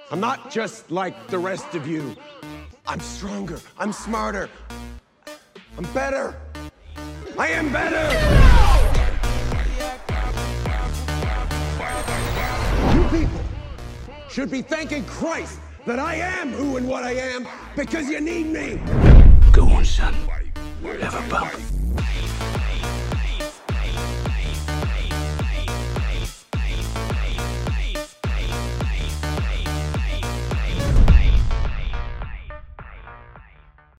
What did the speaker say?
I'm not just like the rest of you. I'm stronger. I'm smarter. I'm better. I am better. You people should be thanking Christ that I am who and what I am because you need me. Go on, son. Have a bump.